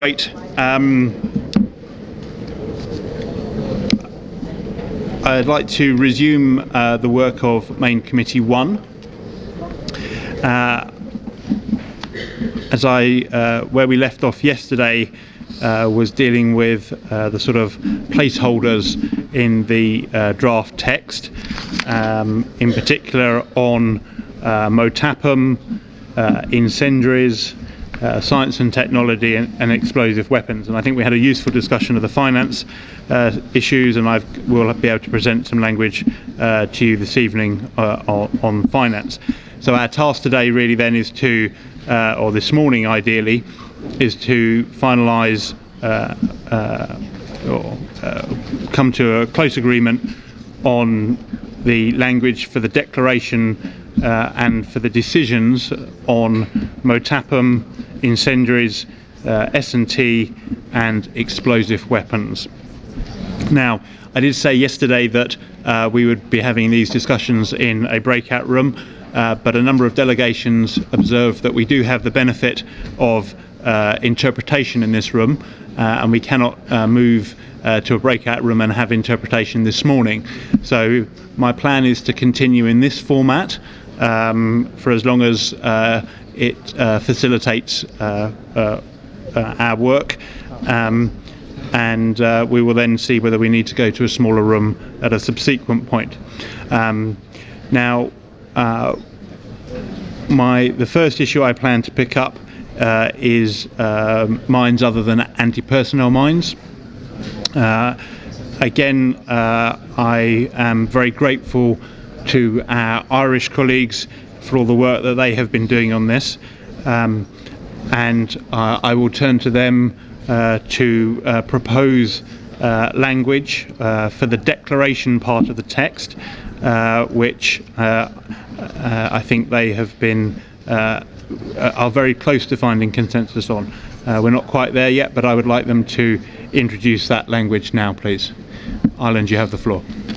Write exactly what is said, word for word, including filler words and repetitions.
Great. Um, I'd like to resume uh, the work of Main Committee one. Uh, as I, uh, where we left off yesterday uh, was dealing with uh, the sort of placeholders in the uh, draft text, um, in particular on uh, MOTAPM, uh, incendiaries, Uh, science and technology and, and explosive weapons, and I think we had a useful discussion of the finance uh, issues, and I will be able to present some language uh, to you this evening uh, on, on finance. So our task today really then is to, uh, or this morning ideally, is to finalise uh, uh, or uh, come to a close agreement on the language for the declaration uh, and for the decisions on MOTAPM, incendiaries, uh, S and T and explosive weapons. Now, I did say yesterday that uh, we would be having these discussions in a breakout room, uh, but a number of delegations observed that we do have the benefit of uh, interpretation in this room, uh, and we cannot uh, move uh, to a breakout room and have interpretation this morning. So my plan is to continue in this format um, for as long as uh, it uh, facilitates uh, uh, uh, our work, um, and uh, we will then see whether we need to go to a smaller room at a subsequent point. Um, now, uh, my the first issue I plan to pick up uh, is uh, mines other than anti-personnel mines. Uh, again, uh, I am very grateful to our Irish colleagues for all the work that they have been doing on this, um, and uh, I will turn to them uh, to uh, propose uh, language uh, for the declaration part of the text, uh, which uh, uh, I think they have been uh, are very close to finding consensus on. Uh, we're not quite there yet, but I would like them to introduce that language now, please. Ireland, you have the floor.